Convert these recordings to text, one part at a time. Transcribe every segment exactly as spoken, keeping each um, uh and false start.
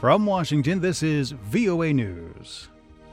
From Washington, this is V O A News.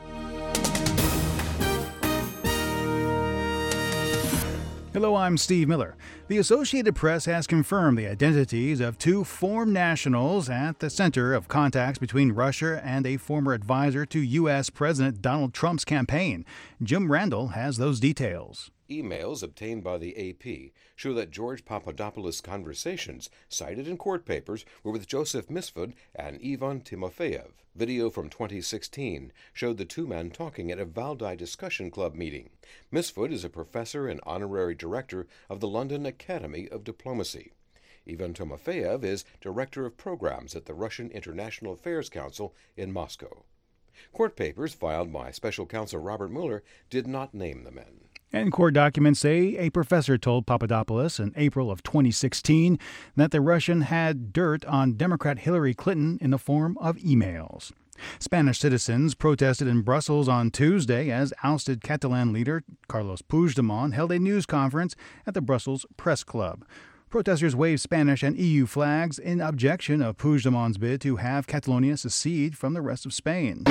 Hello, I'm Steve Miller. The Associated Press has confirmed the identities of two foreign nationals at the center of contacts between Russia and a former advisor to U S. President Donald Trump's campaign. Jim Randall has those details. Emails obtained by the A P show that George Papadopoulos' conversations cited in court papers were with Joseph Misfud and Ivan Timofeyev. Video from twenty sixteen showed the two men talking at a Valdai Discussion Club meeting. Misfud is a professor and honorary director of the London Academy of Diplomacy. Ivan Timofeyev is director of programs at the Russian International Affairs Council in Moscow. Court papers filed by Special Counsel Robert Mueller did not name the men. And court documents say a professor told Papadopoulos in April of twenty sixteen that the Russian had dirt on Democrat Hillary Clinton in the form of emails. Spanish citizens protested in Brussels on Tuesday as ousted Catalan leader Carlos Puigdemont held a news conference at the Brussels Press Club. Protesters waved Spanish and E U flags in objection of Puigdemont's bid to have Catalonia secede from the rest of Spain.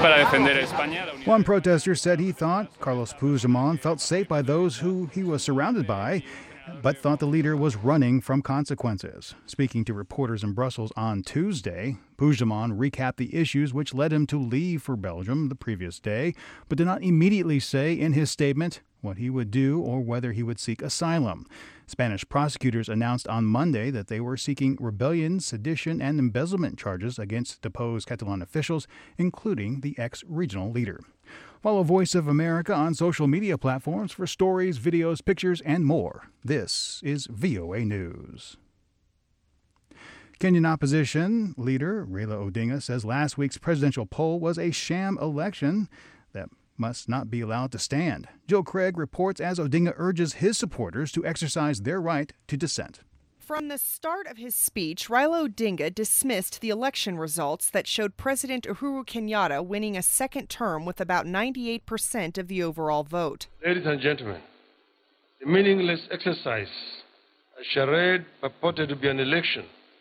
One protester said he thought Carlos Puigdemont felt safe by those who he was surrounded by, but thought the leader was running from consequences. Speaking to reporters in Brussels on Tuesday, Puigdemont recapped the issues which led him to leave for Belgium the previous day, but did not immediately say in his statement what he would do or whether he would seek asylum. Spanish prosecutors announced on Monday that they were seeking rebellion, sedition, and embezzlement charges against deposed Catalan officials, including the ex-regional leader. Follow Voice of America on social media platforms for stories, videos, pictures, and more. This is V O A News. Kenyan opposition leader Raila Odinga says last week's presidential poll was a sham election that must not be allowed to stand. Jill Craig reports as Odinga urges his supporters to exercise their right to dissent. From the start of his speech, Raila Odinga dismissed the election results that showed President Uhuru Kenyatta winning a second term with about ninety-eight percent of the overall vote. Ladies and gentlemen, the meaningless exercise, a charade purported to be an election,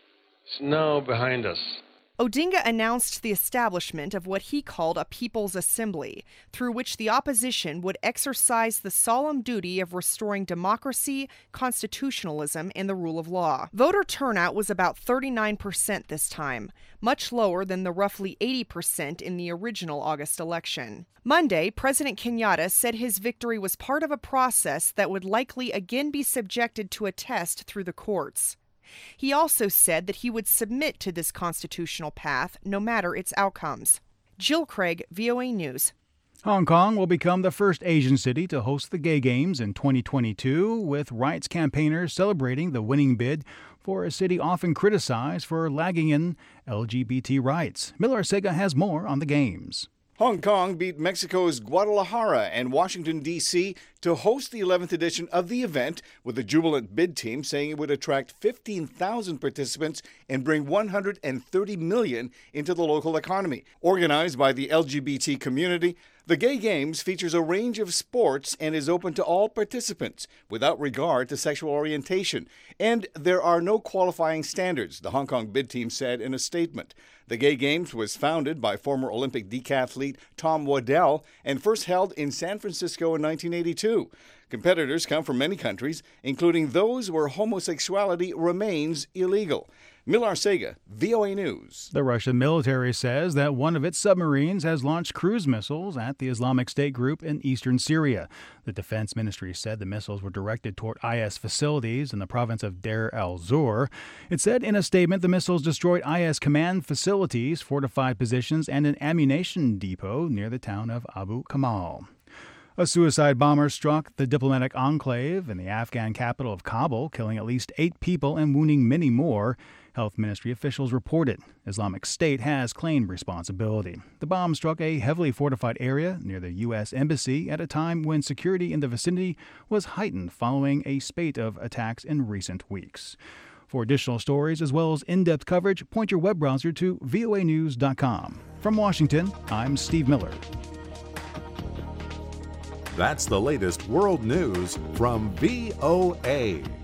is now behind us. Odinga announced the establishment of what he called a People's Assembly, through which the opposition would exercise the solemn duty of restoring democracy, constitutionalism, and the rule of law. Voter turnout was about thirty-nine percent this time, much lower than the roughly eighty percent in the original August election. Monday, President Kenyatta said his victory was part of a process that would likely again be subjected to a test through the courts. He also said that he would submit to this constitutional path no matter its outcomes. Jill Craig, V O A News. Hong Kong will become the first Asian city to host the Gay Games in twenty twenty-two, with rights campaigners celebrating the winning bid for a city often criticized for lagging in L G B T rights. Miller Sega has more on the Games. Hong Kong beat Mexico's Guadalajara and Washington, D C to host the eleventh edition of the event, with the jubilant bid team saying it would attract fifteen thousand participants and bring one hundred thirty million dollars into the local economy. Organized by the L G B T community, the Gay Games features a range of sports and is open to all participants without regard to sexual orientation. And there are no qualifying standards, the Hong Kong bid team said in a statement. The Gay Games was founded by former Olympic decathlete Tom Waddell and first held in San Francisco in nineteen eighty-two. Competitors come from many countries, including those where homosexuality remains illegal. Miller Sega, V O A News. The Russian military says that one of its submarines has launched cruise missiles at the Islamic State group in eastern Syria. The defense ministry said the missiles were directed toward I S facilities in the province of Deir el-Zor. It said in a statement the missiles destroyed I S command facilities, fortified positions, and an ammunition depot near the town of Abu Kamal. A suicide bomber struck the diplomatic enclave in the Afghan capital of Kabul, killing at least eight people and wounding many more. Health ministry officials reported. Islamic State has claimed responsibility. The bomb struck a heavily fortified area near the U S embassy at a time when security in the vicinity was heightened following a spate of attacks in recent weeks. For additional stories as well as in-depth coverage, point your web browser to V O A news dot com. From Washington, I'm Steve Miller. That's the latest world news from V O A.